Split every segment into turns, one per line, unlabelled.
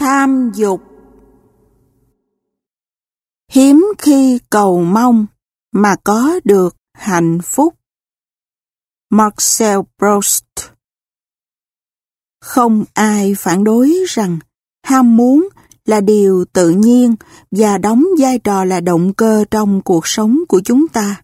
Tham dục. Hiếm khi cầu mong mà có được hạnh phúc. Marcel Proust. Không ai phản đối rằng ham muốn là điều tự nhiên và đóng vai trò là động cơ trong cuộc sống của chúng ta.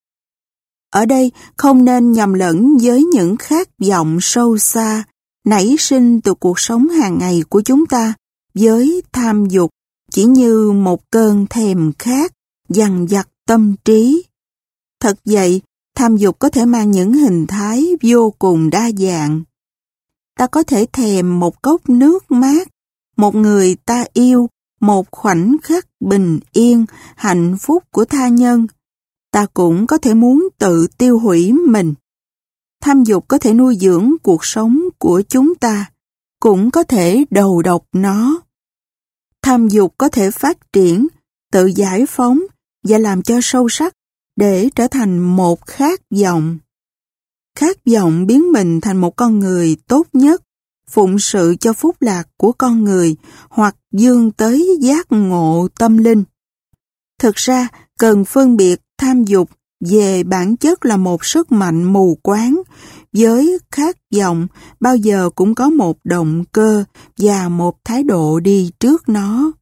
Ở đây không nên nhầm lẫn với những khát vọng sâu xa nảy sinh từ cuộc sống hàng ngày của chúng ta với tham dục chỉ như một cơn thèm khát dằn vặt tâm trí. Thật vậy, tham dục có thể mang những hình thái vô cùng đa dạng. Ta có thể thèm một cốc nước mát, một người ta yêu, một khoảnh khắc bình yên, hạnh phúc của tha nhân. Ta cũng có thể muốn tự tiêu hủy mình. Tham dục có thể nuôi dưỡng cuộc sống của chúng ta, cũng có thể đầu độc nó. Tham dục có thể phát triển, tự giải phóng và làm cho sâu sắc để trở thành một khát vọng. Khát vọng biến mình thành một con người tốt nhất, phụng sự cho phúc lạc của con người hoặc vươn tới giác ngộ tâm linh. Thực ra, cần phân biệt tham dục về bản chất là một sức mạnh mù quáng. Với khát vọng, bao giờ cũng có một động cơ và một thái độ đi trước nó.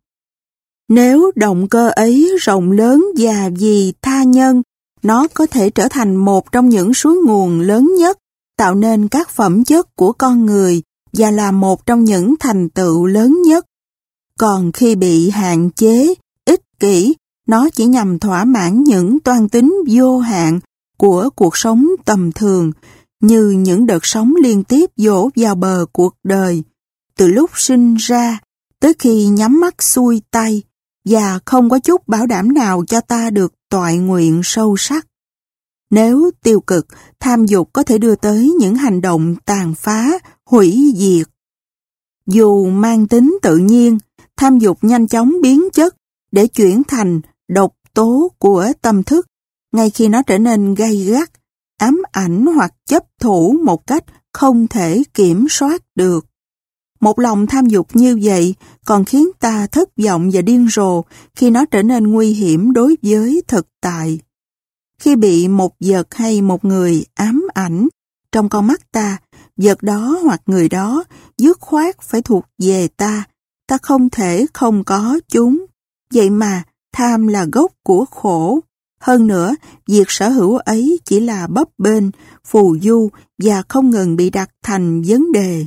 Nếu động cơ ấy rộng lớn và vì tha nhân, nó có thể trở thành một trong những suối nguồn lớn nhất, tạo nên các phẩm chất của con người và là một trong những thành tựu lớn nhất. Còn khi bị hạn chế, ích kỷ, nó chỉ nhằm thỏa mãn những toan tính vô hạn của cuộc sống tầm thường, như những đợt sóng liên tiếp dỗ vào bờ cuộc đời, từ lúc sinh ra tới khi nhắm mắt xuôi tay, và không có chút bảo đảm nào cho ta được toại nguyện sâu sắc. Nếu tiêu cực, tham dục có thể đưa tới những hành động tàn phá, hủy diệt. Dù mang tính tự nhiên, tham dục nhanh chóng biến chất để chuyển thành độc tố của tâm thức, ngay khi nó trở nên gay gắt, ám ảnh hoặc chấp thủ một cách không thể kiểm soát được. Một lòng tham dục như vậy còn khiến ta thất vọng và điên rồ khi nó trở nên nguy hiểm đối với thực tại. Khi bị một vật hay một người ám ảnh, trong con mắt ta, vật đó hoặc người đó dứt khoát phải thuộc về ta, ta không thể không có chúng. Vậy mà tham là gốc của khổ. Hơn nữa, việc sở hữu ấy chỉ là bấp bênh, phù du và không ngừng bị đặt thành vấn đề.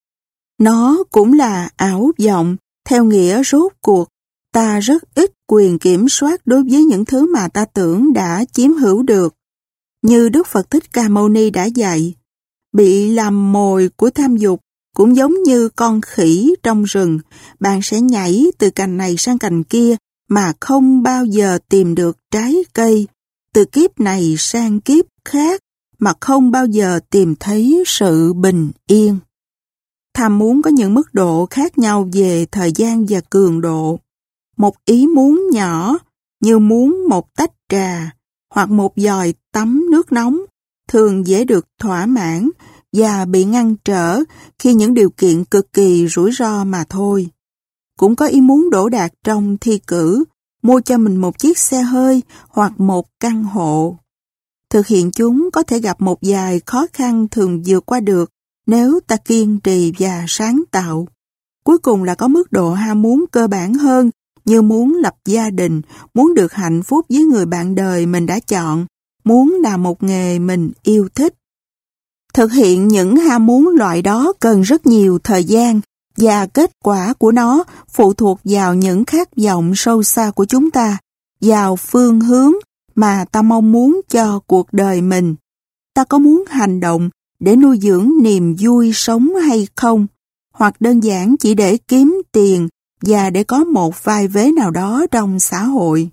Nó cũng là ảo vọng, theo nghĩa rốt cuộc, ta rất ít quyền kiểm soát đối với những thứ mà ta tưởng đã chiếm hữu được. Như Đức Phật Thích Ca Mâu Ni đã dạy, bị làm mồi của tham dục cũng giống như con khỉ trong rừng, bạn sẽ nhảy từ cành này sang cành kia mà không bao giờ tìm được trái cây, từ kiếp này sang kiếp khác mà không bao giờ tìm thấy sự bình yên. Tham muốn có những mức độ khác nhau về thời gian và cường độ. Một ý muốn nhỏ như muốn một tách trà hoặc một vòi tắm nước nóng thường dễ được thỏa mãn và bị ngăn trở khi những điều kiện cực kỳ rủi ro mà thôi. Cũng có ý muốn đỗ đạt trong thi cử, mua cho mình một chiếc xe hơi hoặc một căn hộ. Thực hiện chúng có thể gặp một vài khó khăn thường vượt qua được nếu ta kiên trì và sáng tạo. Cuối cùng là có mức độ ham muốn cơ bản hơn, như muốn lập gia đình, muốn được hạnh phúc với người bạn đời mình đã chọn, muốn làm một nghề mình yêu thích. Thực hiện những ham muốn loại đó cần rất nhiều thời gian, và kết quả của nó phụ thuộc vào những khát vọng sâu xa của chúng ta, vào phương hướng mà ta mong muốn cho cuộc đời mình. Ta có muốn hành động để nuôi dưỡng niềm vui sống hay không, hoặc đơn giản chỉ để kiếm tiền và để có một vai vế nào đó trong xã hội.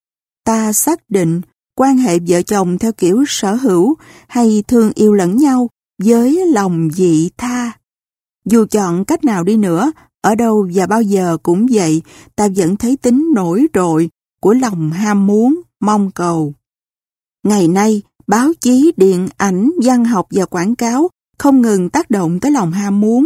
Ta xác định quan hệ vợ chồng theo kiểu sở hữu hay thương yêu lẫn nhau với lòng vị tha. Dù chọn cách nào đi nữa, ở đâu và bao giờ cũng vậy, ta vẫn thấy tính nổi trội của lòng ham muốn, mong cầu. Ngày nay, báo chí, điện ảnh, văn học và quảng cáo không ngừng tác động tới lòng ham muốn,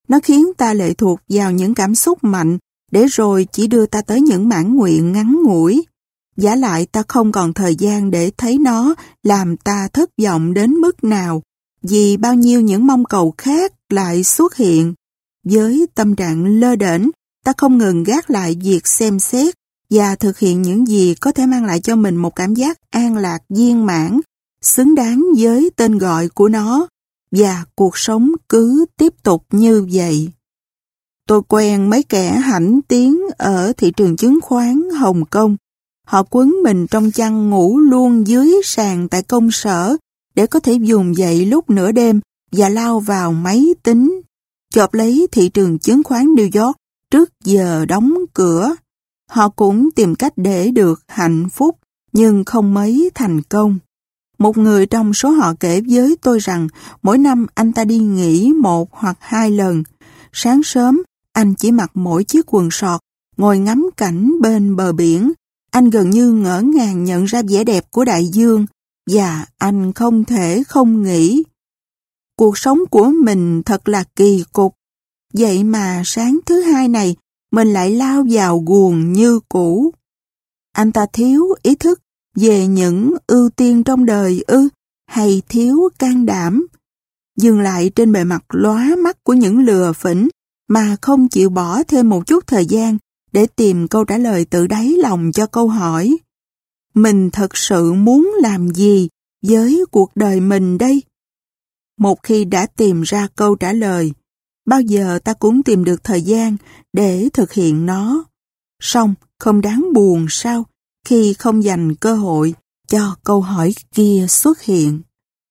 Nó khiến ta lệ thuộc vào những cảm xúc mạnh để rồi chỉ đưa ta tới những mãn nguyện ngắn ngủi. Vả lại ta không còn thời gian để thấy nó làm ta thất vọng đến mức nào, vì bao nhiêu những mong cầu khác lại xuất hiện. Với tâm trạng lơ đễnh, ta không ngừng gác lại việc xem xét và thực hiện những gì có thể mang lại cho mình một cảm giác an lạc viên mãn, xứng đáng với tên gọi của nó, và cuộc sống cứ tiếp tục như vậy. Tôi quen mấy kẻ hãnh tiếng ở thị trường chứng khoán Hồng Kông. Họ quấn mình trong chăn ngủ luôn dưới sàn tại công sở để có thể vùng dậy lúc nửa đêm và lao vào máy tính, chộp lấy thị trường chứng khoán New York trước giờ đóng cửa. Họ cũng tìm cách để được hạnh phúc, nhưng không mấy thành công. Một người trong số họ kể với tôi rằng mỗi năm anh ta đi nghỉ 1 hoặc 2 lần. Sáng sớm, anh chỉ mặc mỗi chiếc quần sọt, ngồi ngắm cảnh bên bờ biển. Anh gần như ngỡ ngàng nhận ra vẻ đẹp của đại dương, và anh không thể không nghĩ. Cuộc sống của mình thật là kỳ cục. Vậy mà sáng thứ Hai này, mình lại lao vào guồng như cũ. Anh ta thiếu ý thức về những ưu tiên trong đời ư, hay thiếu can đảm? Dừng lại trên bề mặt lóa mắt của những lừa phỉnh mà không chịu bỏ thêm một chút thời gian để tìm câu trả lời tự đáy lòng cho câu hỏi. Mình thật sự muốn làm gì với cuộc đời mình đây? Một khi đã tìm ra câu trả lời, bao giờ ta cũng tìm được thời gian để thực hiện nó. Song không đáng buồn sao khi không dành cơ hội cho câu hỏi kia xuất hiện.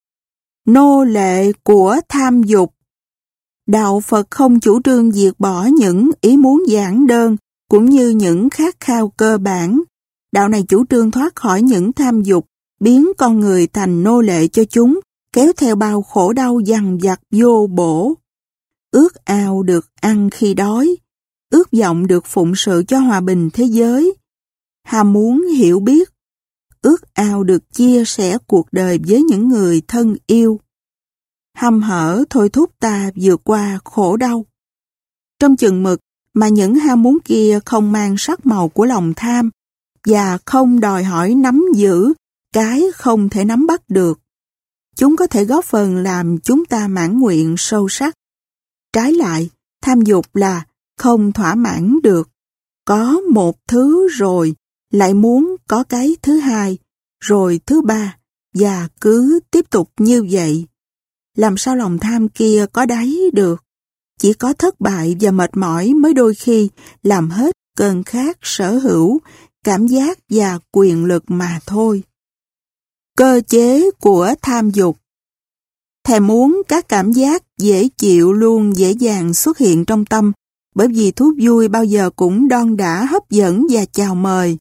Nô lệ của tham dục. Đạo Phật không chủ trương diệt bỏ những ý muốn giản đơn cũng như những khát khao cơ bản. Đạo này chủ trương thoát khỏi những tham dục, biến con người thành nô lệ cho chúng, kéo theo bao khổ đau dằn vặt vô bổ. Ước ao được ăn khi đói, ước vọng được phụng sự cho hòa bình thế giới, ham muốn hiểu biết, ước ao được chia sẻ cuộc đời với những người thân yêu. Hăm hở thôi thúc ta vượt qua khổ đau. Trong chừng mực mà những ham muốn kia không mang sắc màu của lòng tham và không đòi hỏi nắm giữ cái không thể nắm bắt được, chúng có thể góp phần làm chúng ta mãn nguyện sâu sắc. Trái lại, tham dục là không thỏa mãn được. Có một thứ rồi, lại muốn có cái thứ hai, rồi thứ ba, và cứ tiếp tục như vậy. Làm sao lòng tham kia có đáy được? Chỉ có thất bại và mệt mỏi mới đôi khi làm hết cơn khát sở hữu, cảm giác và quyền lực mà thôi. Cơ chế của tham dục. Thèm muốn các cảm giác dễ chịu luôn dễ dàng xuất hiện trong tâm, bởi vì thú vui bao giờ cũng đon đả hấp dẫn và chào mời.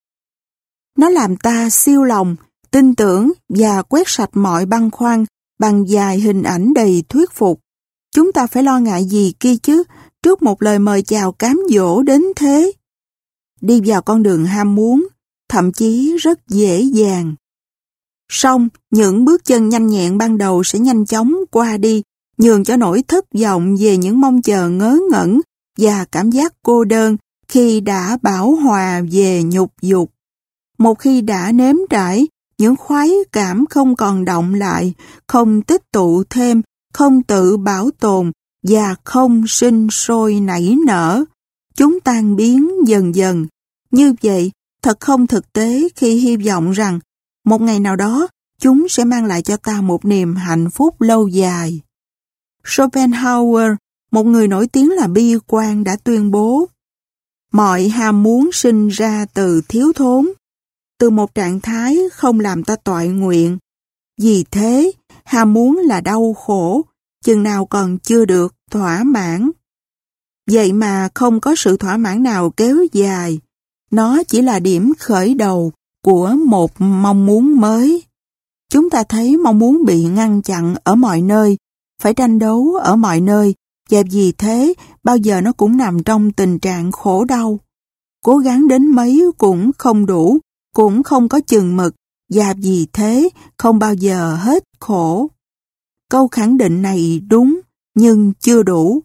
Nó làm ta siêu lòng, tin tưởng và quét sạch mọi băn khoăn bằng vài hình ảnh đầy thuyết phục. Chúng ta phải lo ngại gì kia chứ, trước một lời mời chào cám dỗ đến thế? Đi vào con đường ham muốn, thậm chí rất dễ dàng. Song, những bước chân nhanh nhẹn ban đầu sẽ nhanh chóng qua đi, nhường cho nỗi thất vọng về những mong chờ ngớ ngẩn và cảm giác cô đơn khi đã bão hòa về nhục dục. Một khi đã nếm trải, những khoái cảm không còn động lại, không tích tụ thêm, không tự bảo tồn và không sinh sôi nảy nở. Chúng tan biến dần dần. Như vậy, thật không thực tế khi hy vọng rằng một ngày nào đó chúng sẽ mang lại cho ta một niềm hạnh phúc lâu dài. Schopenhauer, một người nổi tiếng là bi quan, đã tuyên bố: mọi ham muốn sinh ra từ thiếu thốn, từ một trạng thái không làm ta toại nguyện. Vì thế, ham muốn là đau khổ, chừng nào còn chưa được thỏa mãn. Vậy mà không có sự thỏa mãn nào kéo dài. Nó chỉ là điểm khởi đầu của một mong muốn mới. Chúng ta thấy mong muốn bị ngăn chặn ở mọi nơi, phải tranh đấu ở mọi nơi, và vì thế bao giờ nó cũng nằm trong tình trạng khổ đau. Cố gắng đến mấy cũng không đủ, cũng không có chừng mực, và vì thế không bao giờ hết khổ. Câu khẳng định này đúng, nhưng chưa đủ.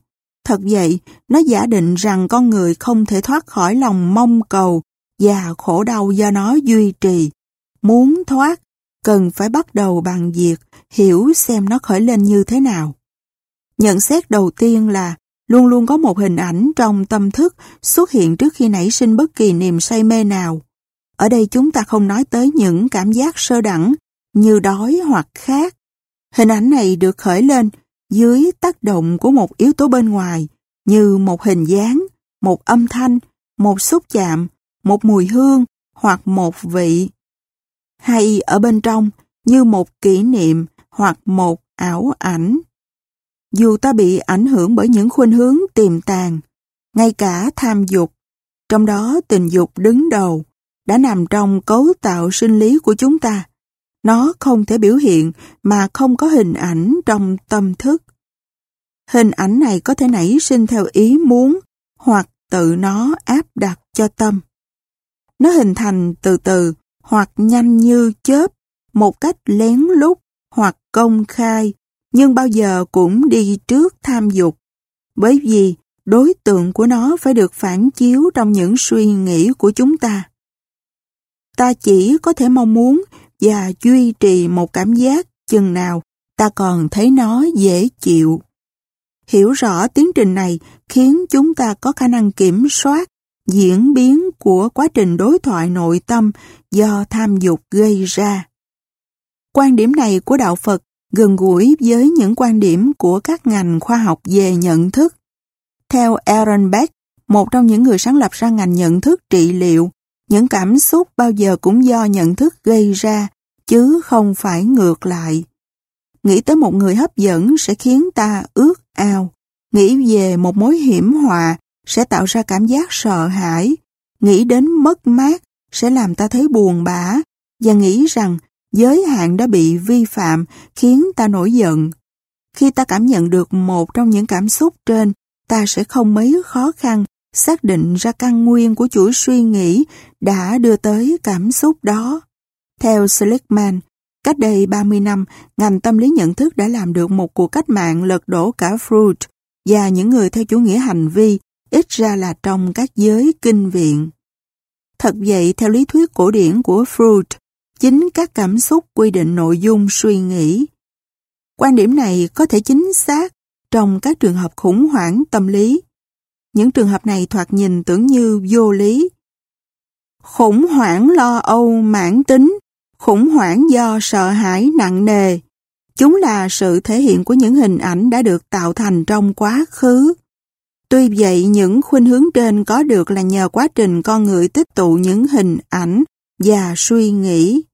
Thật vậy, nó giả định rằng con người không thể thoát khỏi lòng mong cầu và khổ đau do nó duy trì. Muốn thoát, cần phải bắt đầu bằng việc hiểu xem nó khởi lên như thế nào. Nhận xét đầu tiên là luôn luôn có một hình ảnh trong tâm thức xuất hiện trước khi nảy sinh bất kỳ niềm say mê nào. Ở đây chúng ta không nói tới những cảm giác sơ đẳng như đói hoặc khát. Hình ảnh này được khởi lên dưới tác động của một yếu tố bên ngoài như một hình dáng, một âm thanh, một xúc chạm, một mùi hương hoặc một vị. Hay ở bên trong như một kỷ niệm hoặc một ảo ảnh. Dù ta bị ảnh hưởng bởi những khuynh hướng tiềm tàng, ngay cả tham dục, trong đó tình dục đứng đầu, đã nằm trong cấu tạo sinh lý của chúng ta. Nó không thể biểu hiện mà không có hình ảnh trong tâm thức. Hình ảnh này có thể nảy sinh theo ý muốn hoặc tự nó áp đặt cho tâm. Nó hình thành từ từ hoặc nhanh như chớp, một cách lén lút hoặc công khai, nhưng bao giờ cũng đi trước tham dục, bởi vì đối tượng của nó phải được phản chiếu trong những suy nghĩ của chúng ta. Ta chỉ có thể mong muốn và duy trì một cảm giác chừng nào ta còn thấy nó dễ chịu. Hiểu rõ tiến trình này khiến chúng ta có khả năng kiểm soát diễn biến của quá trình đối thoại nội tâm do tham dục gây ra. Quan điểm này của Đạo Phật gần gũi với những quan điểm của các ngành khoa học về nhận thức. Theo Aaron Beck, một trong những người sáng lập ra ngành nhận thức trị liệu, những cảm xúc bao giờ cũng do nhận thức gây ra, chứ không phải ngược lại. Nghĩ tới một người hấp dẫn sẽ khiến ta ước ao. Nghĩ về một mối hiểm họa sẽ tạo ra cảm giác sợ hãi. Nghĩ đến mất mát sẽ làm ta thấy buồn bã. Và nghĩ rằng giới hạn đã bị vi phạm khiến ta nổi giận. Khi ta cảm nhận được một trong những cảm xúc trên, ta sẽ không mấy khó khăn xác định ra căn nguyên của chuỗi suy nghĩ đã đưa tới cảm xúc đó. Theo Seligman, cách đây 30 năm, ngành tâm lý nhận thức đã làm được một cuộc cách mạng lật đổ cả Freud và những người theo chủ nghĩa hành vi, ít ra là trong các giới kinh viện. Thật vậy, theo lý thuyết cổ điển của Freud, chính các cảm xúc quy định nội dung suy nghĩ. Quan điểm này có thể chính xác trong các trường hợp khủng hoảng tâm lý. Những trường hợp này thoạt nhìn tưởng như vô lý. Khủng hoảng lo âu mãn tính, khủng hoảng do sợ hãi nặng nề. Chúng là sự thể hiện của những hình ảnh đã được tạo thành trong quá khứ. Tuy vậy, những khuynh hướng trên có được là nhờ quá trình con người tích tụ những hình ảnh và suy nghĩ.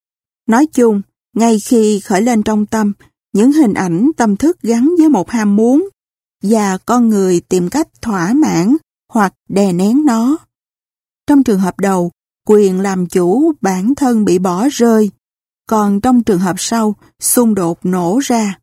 Nói chung, ngay khi khởi lên trong tâm, những hình ảnh tâm thức gắn với một ham muốn và con người tìm cách thỏa mãn hoặc đè nén nó. Trong trường hợp đầu, quyền làm chủ bản thân bị bỏ rơi, còn trong trường hợp sau, xung đột nổ ra.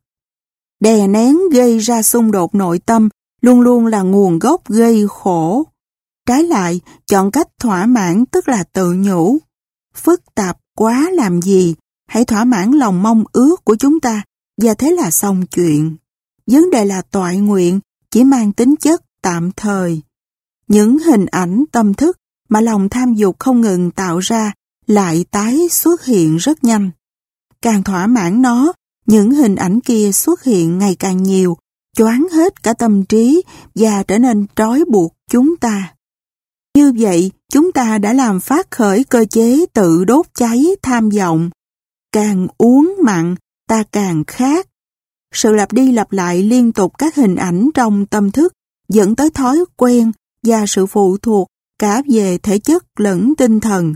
Đè nén gây ra xung đột nội tâm luôn luôn là nguồn gốc gây khổ. Trái lại, chọn cách thỏa mãn tức là tự nhủ. Phức tạp quá làm gì, hãy thỏa mãn lòng mong ước của chúng ta, và thế là xong chuyện. Vấn đề là toại nguyện chỉ mang tính chất tạm thời. Những hình ảnh tâm thức mà lòng tham dục không ngừng tạo ra lại tái xuất hiện rất nhanh. Càng thỏa mãn nó, những hình ảnh kia xuất hiện ngày càng nhiều, choáng hết cả tâm trí và trở nên trói buộc chúng ta. Như vậy, chúng ta đã làm phát khởi cơ chế tự đốt cháy tham vọng. Càng uống mặn, ta càng khát. Sự lặp đi lặp lại liên tục các hình ảnh trong tâm thức dẫn tới thói quen và sự phụ thuộc cả về thể chất lẫn tinh thần.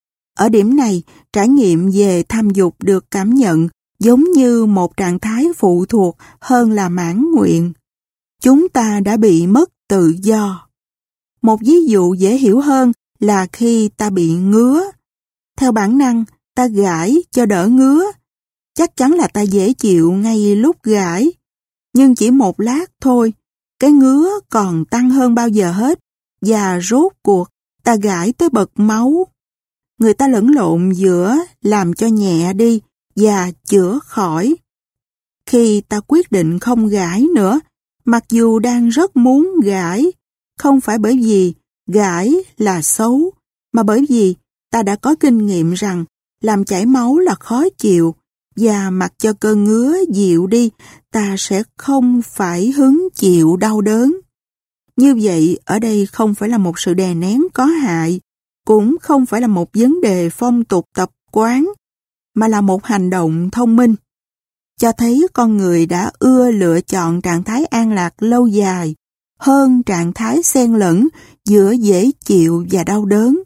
Ở điểm này, trải nghiệm về tham dục được cảm nhận giống như một trạng thái phụ thuộc hơn là mãn nguyện. Chúng ta đã bị mất tự do. Một ví dụ dễ hiểu hơn là khi ta bị ngứa. Theo bản năng, ta gãi cho đỡ ngứa. Chắc chắn là ta dễ chịu ngay lúc gãi. Nhưng chỉ một lát thôi, cái ngứa còn tăng hơn bao giờ hết. Và rốt cuộc, ta gãi tới bật máu. Người ta lẫn lộn giữa làm cho nhẹ đi và chữa khỏi. Khi ta quyết định không gãi nữa, Mặc dù đang rất muốn gãi, không phải bởi vì gãi là xấu, mà bởi vì ta đã có kinh nghiệm rằng làm chảy máu là khó chịu, và mặc cho cơn ngứa dịu đi, ta sẽ không phải hứng chịu đau đớn. Như vậy, ở đây không phải là một sự đè nén có hại, cũng không phải là một vấn đề phong tục tập quán, mà là một hành động thông minh, cho thấy con người đã ưa lựa chọn trạng thái an lạc lâu dài hơn trạng thái xen lẫn giữa dễ chịu và đau đớn.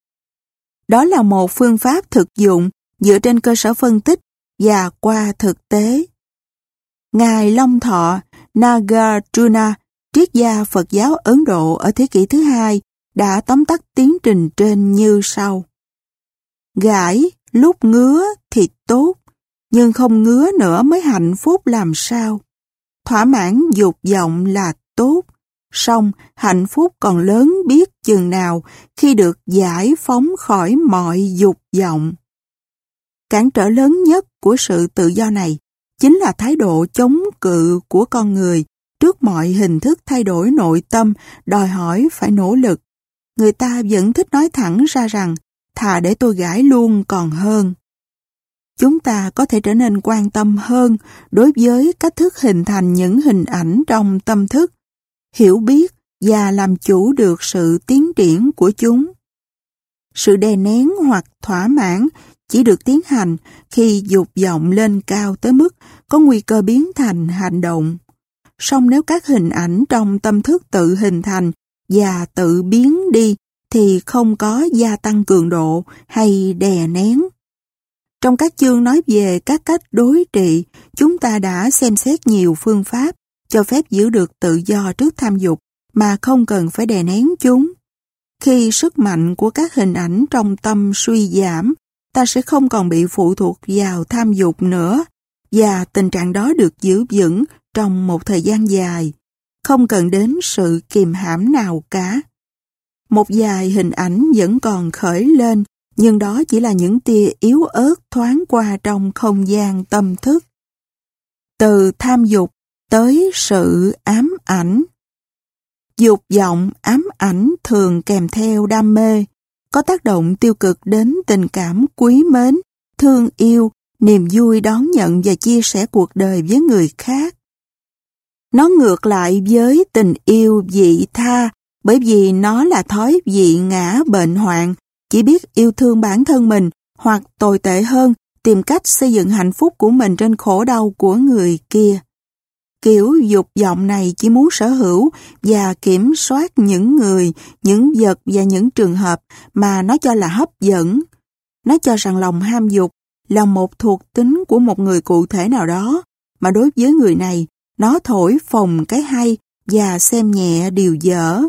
Đó là một phương pháp thực dụng dựa trên cơ sở phân tích và qua thực tế. Ngài Long Thọ Nagarjuna, triết gia Phật giáo Ấn Độ ở thế kỷ thứ 2, đã tóm tắt tiến trình trên như sau. Gãi lúc ngứa thì tốt, nhưng không ngứa nữa mới hạnh phúc làm sao. Thỏa mãn dục vọng là tốt, song hạnh phúc còn lớn biết chừng nào khi được giải phóng khỏi mọi dục vọng. Cản trở lớn nhất của sự tự do này chính là thái độ chống cự của con người trước mọi hình thức thay đổi nội tâm đòi hỏi phải nỗ lực. Người ta vẫn thích nói thẳng ra rằng thà để tôi gãi luôn còn hơn. Chúng ta có thể trở nên quan tâm hơn đối với cách thức hình thành những hình ảnh trong tâm thức, hiểu biết và làm chủ được sự tiến triển của chúng. Sự đè nén hoặc thỏa mãn chỉ được tiến hành khi dục vọng lên cao tới mức có nguy cơ biến thành hành động. Song nếu các hình ảnh trong tâm thức tự hình thành và tự biến đi thì không có gia tăng cường độ hay đè nén. Trong các chương nói về các cách đối trị, chúng ta đã xem xét nhiều phương pháp cho phép giữ được tự do trước tham dục mà không cần phải đè nén chúng. Khi sức mạnh của các hình ảnh trong tâm suy giảm, ta sẽ không còn bị phụ thuộc vào tham dục nữa, và tình trạng đó được giữ vững trong một thời gian dài, không cần đến sự kìm hãm nào cả. Một vài hình ảnh vẫn còn khởi lên, nhưng đó chỉ là những tia yếu ớt thoáng qua trong không gian tâm thức. Từ tham dục tới sự ám ảnh. Dục vọng, ám ảnh thường kèm theo đam mê, có tác động tiêu cực đến tình cảm quý mến, thương yêu, niềm vui đón nhận và chia sẻ cuộc đời với người khác. Nó ngược lại với tình yêu vị tha, bởi vì nó là thói vị ngã bệnh hoạn, chỉ biết yêu thương bản thân mình, hoặc tồi tệ hơn, tìm cách xây dựng hạnh phúc của mình trên khổ đau của người kia. Kiểu dục vọng này chỉ muốn sở hữu và kiểm soát những người, những vật và những trường hợp mà nó cho là hấp dẫn. Nó cho rằng lòng ham dục là một thuộc tính của một người cụ thể nào đó, mà đối với người này, nó thổi phồng cái hay và xem nhẹ điều dở.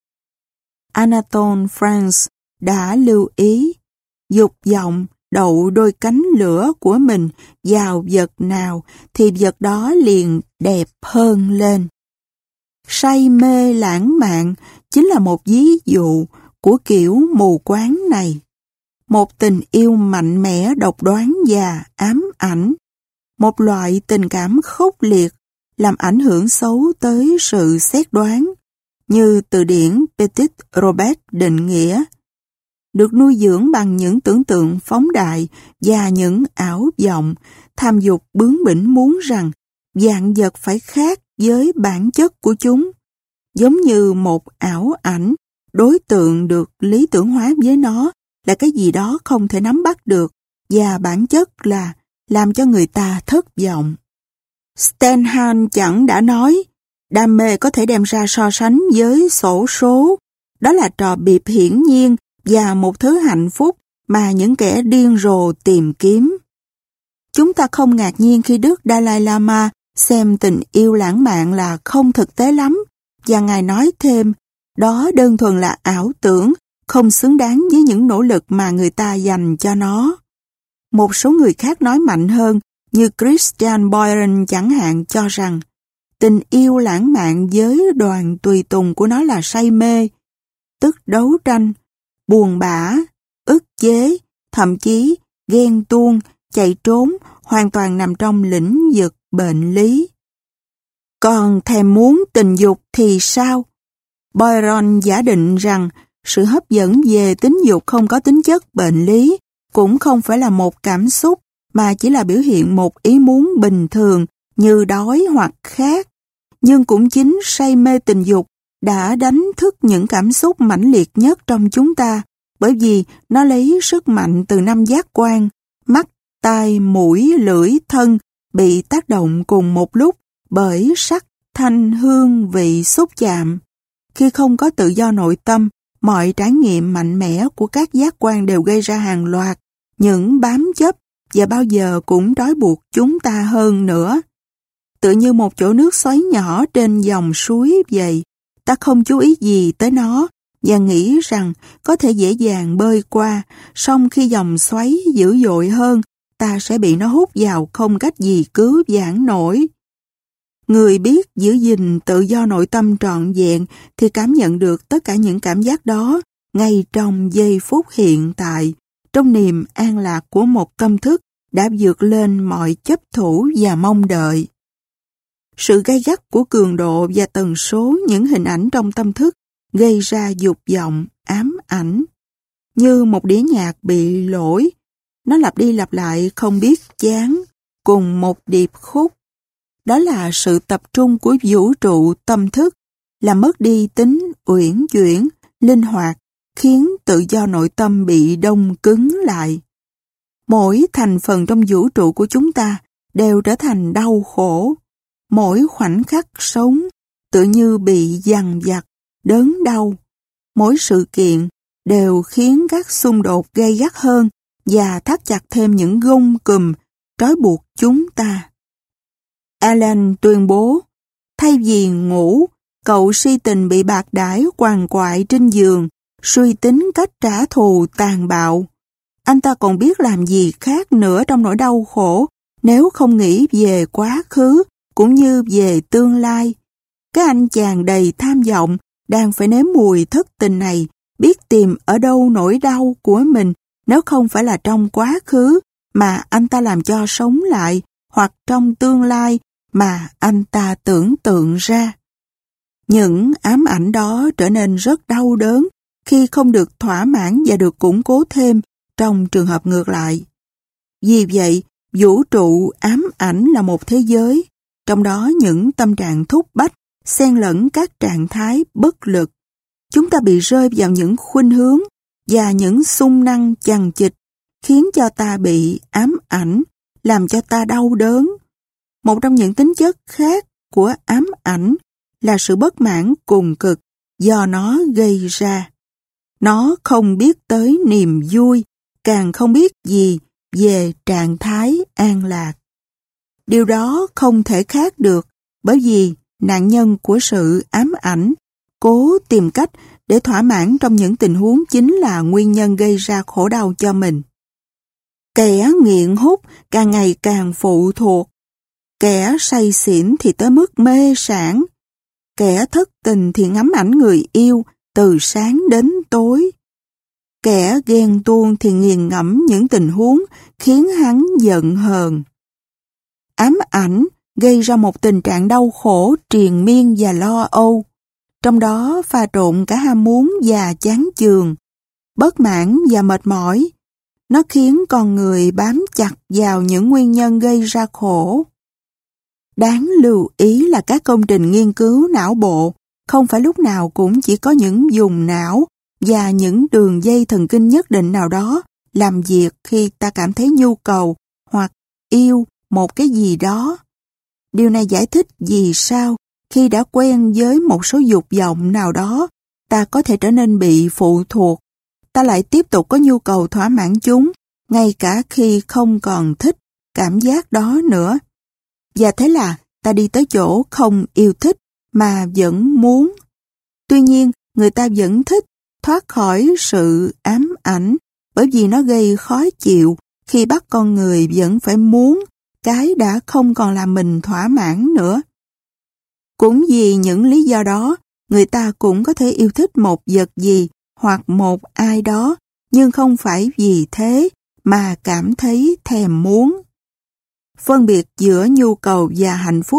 Anatole France đã lưu ý, dục vọng đậu đôi cánh lửa của mình vào vật nào thì vật đó liền đẹp hơn lên. Say mê lãng mạn chính là một ví dụ của kiểu mù quáng này. Một tình yêu mạnh mẽ, độc đoán và ám ảnh. Một loại tình cảm khốc liệt làm ảnh hưởng xấu tới sự xét đoán, như từ điển Petit Robert định nghĩa. Được nuôi dưỡng bằng những tưởng tượng phóng đại và những ảo vọng, tham dục bướng bỉnh muốn rằng vạn vật phải khác với bản chất của chúng. Giống như một ảo ảnh, đối tượng được lý tưởng hóa với nó là cái gì đó không thể nắm bắt được, và bản chất là làm cho người ta thất vọng. Stendhal chẳng đã nói, đam mê có thể đem ra so sánh với xổ số. Đó là trò biệp hiển nhiên và một thứ hạnh phúc mà những kẻ điên rồ tìm kiếm. Chúng ta không ngạc nhiên khi Đức Dalai Lama xem tình yêu lãng mạn là không thực tế lắm, và Ngài nói thêm, đó đơn thuần là ảo tưởng, không xứng đáng với những nỗ lực mà người ta dành cho nó. Một số người khác nói mạnh hơn, như Christian Boyron chẳng hạn, cho rằng tình yêu lãng mạn với đoàn tùy tùng của nó là say mê, tức đấu tranh, buồn bã, ức chế, thậm chí ghen tuông, chạy trốn, hoàn toàn nằm trong lĩnh vực bệnh lý. Còn thèm muốn tình dục thì sao? Byron giả định rằng sự hấp dẫn về tính dục không có tính chất bệnh lý, cũng không phải là một cảm xúc, mà chỉ là biểu hiện một ý muốn bình thường như đói hoặc khát. Nhưng cũng chính say mê tình dục đã đánh thức những cảm xúc mãnh liệt nhất trong chúng ta, bởi vì nó lấy sức mạnh từ 5 giác quan, mắt, tai, mũi, lưỡi, thân, bị tác động cùng một lúc bởi sắc, thanh, hương, vị, xúc chạm. Khi không có tự do nội tâm, mọi trải nghiệm mạnh mẽ của các giác quan đều gây ra hàng loạt những bám chấp và bao giờ cũng trói buộc chúng ta hơn nữa. Tự như một chỗ nước xoáy nhỏ trên dòng suối vậy, ta không chú ý gì tới nó và nghĩ rằng có thể dễ dàng bơi qua, song khi dòng xoáy dữ dội hơn, ta sẽ bị nó hút vào không cách gì cứu vãn nổi. Người biết giữ gìn tự do nội tâm trọn vẹn thì cảm nhận được tất cả những cảm giác đó ngay trong giây phút hiện tại, trong niềm an lạc của một tâm thức đã vượt lên mọi chấp thủ và mong đợi. Sự gay gắt của cường độ và tần số những hình ảnh trong tâm thức gây ra dục vọng, ám ảnh. Như một đĩa nhạc bị lỗi, nó lặp đi lặp lại không biết chán, cùng một điệp khúc. Đó là sự tập trung của vũ trụ tâm thức, làm mất đi tính uyển chuyển, linh hoạt, khiến tự do nội tâm bị đông cứng lại. Mỗi thành phần trong vũ trụ của chúng ta đều trở thành đau khổ. Mỗi khoảnh khắc sống tự như bị dằn vặt, đớn đau. Mỗi sự kiện đều khiến các xung đột gay gắt hơn và thắt chặt thêm những gông cùm trói buộc chúng ta. Alan tuyên bố, thay vì ngủ, cậu si tình bị bạc đãi quằn quại trên giường, suy tính cách trả thù tàn bạo. Anh ta còn biết làm gì khác nữa trong nỗi đau khổ nếu không nghĩ về quá khứ cũng như về tương lai. Cái anh chàng đầy tham vọng đang phải nếm mùi thất tình này biết tìm ở đâu nỗi đau của mình nếu không phải là trong quá khứ mà anh ta làm cho sống lại hoặc trong tương lai mà anh ta tưởng tượng ra. Những ám ảnh đó trở nên rất đau đớn khi không được thỏa mãn và được củng cố thêm trong trường hợp ngược lại. Vì vậy, vũ trụ ám ảnh là một thế giới, trong đó những tâm trạng thúc bách xen lẫn các trạng thái bất lực. Chúng ta bị rơi vào những khuynh hướng và những xung năng chằng chịt khiến cho ta bị ám ảnh, làm cho ta đau đớn. Một trong những tính chất khác của ám ảnh là sự bất mãn cùng cực do nó gây ra. Nó không biết tới niềm vui, càng không biết gì về trạng thái an lạc. Điều đó không thể khác được bởi vì nạn nhân của sự ám ảnh cố tìm cách để thỏa mãn trong những tình huống chính là nguyên nhân gây ra khổ đau cho mình. Kẻ nghiện hút càng ngày càng phụ thuộc. Kẻ say xỉn thì tới mức mê sảng. Kẻ thất tình thì ngắm ảnh người yêu từ sáng đến tối. Kẻ ghen tuông thì nghiền ngẫm những tình huống khiến hắn giận hờn. Ám ảnh gây ra một tình trạng đau khổ triền miên và lo âu, trong đó pha trộn cả ham muốn và chán chường, bất mãn và mệt mỏi. Nó khiến con người bám chặt vào những nguyên nhân gây ra khổ. Đáng lưu ý là các công trình nghiên cứu não bộ không phải lúc nào cũng chỉ có những vùng não và những đường dây thần kinh nhất định nào đó làm việc khi ta cảm thấy nhu cầu hoặc yêu một cái gì đó. Điều này giải thích vì sao khi đã quen với một số dục vọng nào đó, ta có thể trở nên bị phụ thuộc. Ta lại tiếp tục có nhu cầu thỏa mãn chúng, ngay cả khi không còn thích cảm giác đó nữa. Và thế là ta đi tới chỗ không yêu thích mà vẫn muốn. Tuy nhiên, người ta vẫn thích thoát khỏi sự ám ảnh bởi vì nó gây khó chịu khi bắt con người vẫn phải muốn cái đã không còn làm mình thỏa mãn nữa. Cũng vì những lý do đó, người ta cũng có thể yêu thích một vật gì hoặc một ai đó, nhưng không phải vì thế mà cảm thấy thèm muốn. Phân biệt giữa nhu cầu và hạnh phúc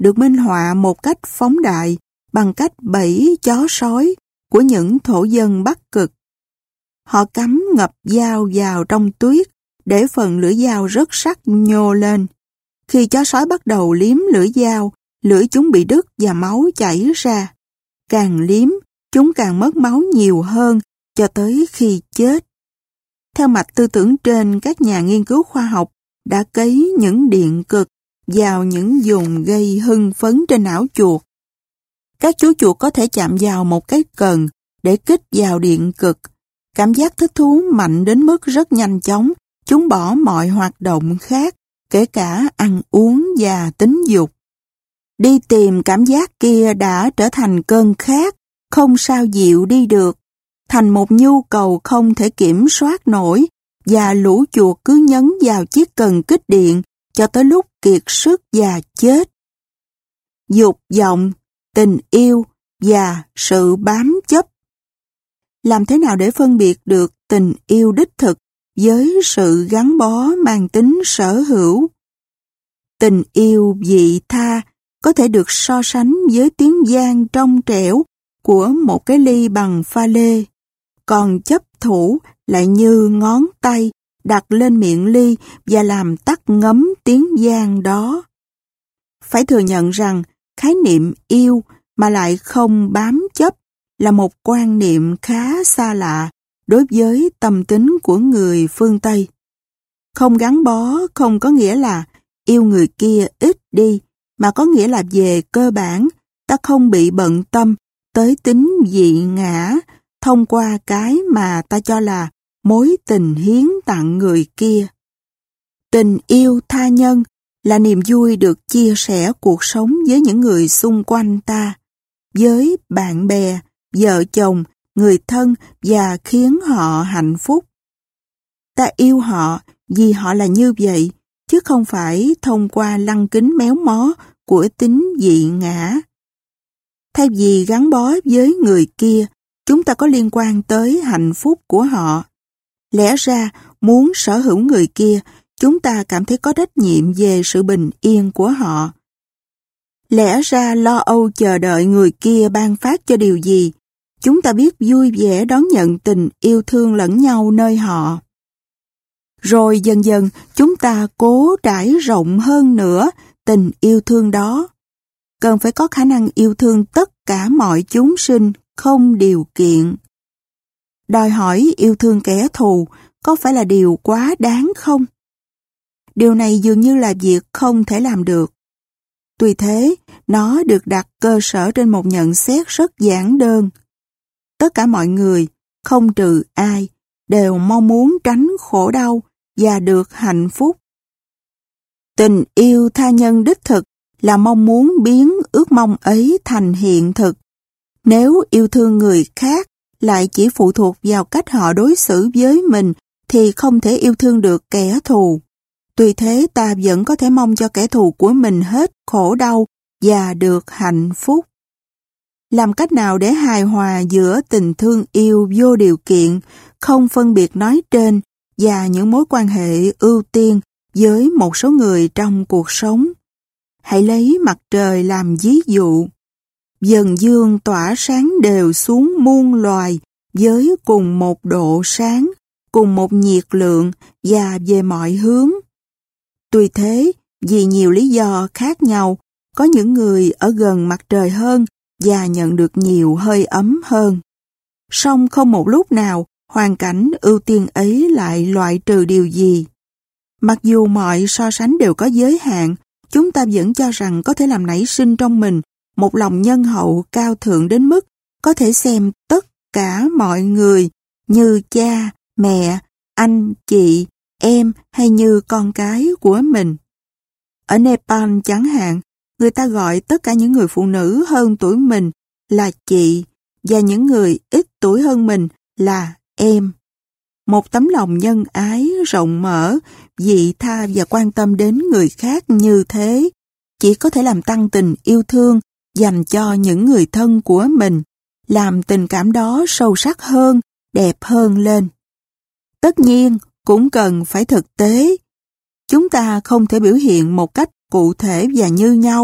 được minh họa một cách phóng đại bằng cách bẫy chó sói của những thổ dân Bắc Cực. Họ cắm ngập dao vào trong tuyết để phần lưỡi dao rất sắc nhô lên. Khi chó sói bắt đầu liếm lưỡi dao, lưỡi chúng bị đứt và máu chảy ra. Càng liếm, chúng càng mất máu nhiều hơn cho tới khi chết. Theo mạch tư tưởng trên, các nhà nghiên cứu khoa học đã cấy những điện cực vào những vùng gây hưng phấn trên não chuột. Các chú chuột có thể chạm vào một cái cần để kích vào điện cực. Cảm giác thích thú mạnh đến mức rất nhanh chóng, chúng bỏ mọi hoạt động khác, kể cả ăn uống và tính dục. Đi tìm cảm giác kia đã trở thành cơn khát, không sao dịu đi được, thành một nhu cầu không thể kiểm soát nổi, và lũ chuột cứ nhấn vào chiếc cần kích điện cho tới lúc kiệt sức và chết. Dục vọng, tình yêu và sự bám chấp. Làm thế nào để phân biệt được tình yêu đích thực với sự gắn bó mang tính sở hữu? Tình yêu vị tha có thể được so sánh với tiếng vang trong trẻo của một cái ly bằng pha lê, còn chấp thủ lại như ngón tay đặt lên miệng ly và làm tắt ngấm tiếng vang đó. Phải thừa nhận rằng khái niệm yêu mà lại không bám chấp là một quan niệm khá xa lạ đối với tâm tính của người phương Tây. Không gắn bó không có nghĩa là yêu người kia ít đi, mà có nghĩa là về cơ bản ta không bị bận tâm tới tính dị ngã thông qua cái mà ta cho là mối tình hiến tặng người kia. Tình yêu tha nhân là niềm vui được chia sẻ cuộc sống với những người xung quanh ta, với bạn bè, vợ chồng, người thân và khiến họ hạnh phúc. Ta yêu họ vì họ là như vậy, chứ không phải thông qua lăng kính méo mó của tính dị ngã. Thay vì gắn bó với người kia, chúng ta có liên quan tới hạnh phúc của họ. Lẽ ra, muốn sở hữu người kia, chúng ta cảm thấy có trách nhiệm về sự bình yên của họ. Lẽ ra lo âu chờ đợi người kia ban phát cho điều gì, chúng ta biết vui vẻ đón nhận tình yêu thương lẫn nhau nơi họ. Rồi dần dần chúng ta cố trải rộng hơn nữa tình yêu thương đó. Cần phải có khả năng yêu thương tất cả mọi chúng sinh không điều kiện. Đòi hỏi yêu thương kẻ thù có phải là điều quá đáng không? Điều này dường như là việc không thể làm được. Tuy thế, nó được đặt cơ sở trên một nhận xét rất giản đơn. Tất cả mọi người, không trừ ai, đều mong muốn tránh khổ đau và được hạnh phúc. Tình yêu tha nhân đích thực là mong muốn biến ước mong ấy thành hiện thực. Nếu yêu thương người khác lại chỉ phụ thuộc vào cách họ đối xử với mình thì không thể yêu thương được kẻ thù. Tuy thế ta vẫn có thể mong cho kẻ thù của mình hết khổ đau và được hạnh phúc. Làm cách nào để hài hòa giữa tình thương yêu vô điều kiện, không phân biệt nói trên và những mối quan hệ ưu tiên với một số người trong cuộc sống? Hãy lấy mặt trời làm ví dụ. Dần dương tỏa sáng đều xuống muôn loài với cùng một độ sáng, cùng một nhiệt lượng và về mọi hướng. Tuy thế, vì nhiều lý do khác nhau, có những người ở gần mặt trời hơn và nhận được nhiều hơi ấm hơn. Song không một lúc nào hoàn cảnh ưu tiên ấy lại loại trừ điều gì. Mặc dù mọi so sánh đều có giới hạn, chúng ta vẫn cho rằng có thể làm nảy sinh trong mình một lòng nhân hậu cao thượng đến mức có thể xem tất cả mọi người như cha, mẹ, anh, chị, em hay như con cái của mình. Ở Nepal chẳng hạn, người ta gọi tất cả những người phụ nữ hơn tuổi mình là chị và những người ít tuổi hơn mình là em. Một tấm lòng nhân ái, rộng mở, vị tha và quan tâm đến người khác như thế chỉ có thể làm tăng tình yêu thương dành cho những người thân của mình, làm tình cảm đó sâu sắc hơn, đẹp hơn lên. Tất nhiên, cũng cần phải thực tế. Chúng ta không thể biểu hiện một cách cụ thể và như nhau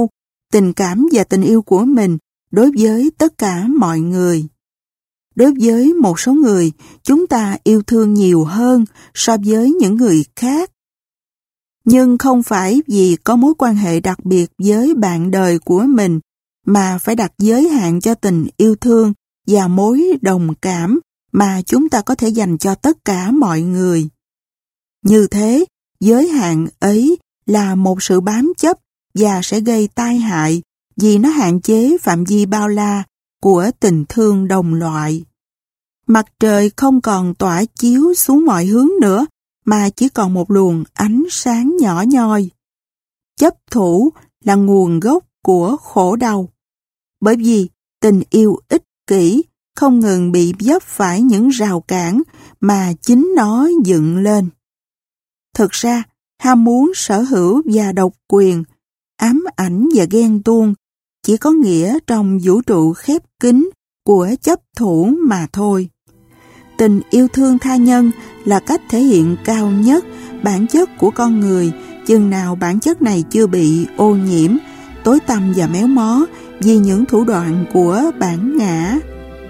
tình cảm và tình yêu của mình đối với tất cả mọi người. Đối với một số người, chúng ta yêu thương nhiều hơn so với những người khác. Nhưng không phải vì có mối quan hệ đặc biệt với bạn đời của mình mà phải đặt giới hạn cho tình yêu thương và mối đồng cảm mà chúng ta có thể dành cho tất cả mọi người. Như thế, giới hạn ấy là một sự bám chấp và sẽ gây tai hại vì nó hạn chế phạm vi bao la của tình thương đồng loại. Mặt trời không còn tỏa chiếu xuống mọi hướng nữa mà chỉ còn một luồng ánh sáng nhỏ nhoi. Chấp thủ là nguồn gốc của khổ đau. Bởi vì tình yêu ích kỷ không ngừng bị vấp phải những rào cản mà chính nó dựng lên. Thực ra, ham muốn sở hữu và độc quyền, ám ảnh và ghen tuông chỉ có nghĩa trong vũ trụ khép kín của chấp thủ mà thôi. Tình yêu thương tha nhân là cách thể hiện cao nhất bản chất của con người, chừng nào bản chất này chưa bị ô nhiễm, tối tăm và méo mó vì những thủ đoạn của bản ngã.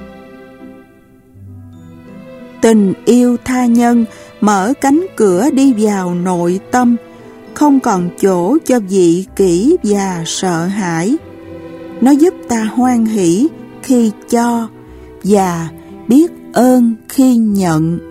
Tình yêu tha nhân mở cánh cửa đi vào nội tâm, không còn chỗ cho vị kỷ và sợ hãi. Nó giúp ta hoan hỷ khi cho và biết ơn khi nhận.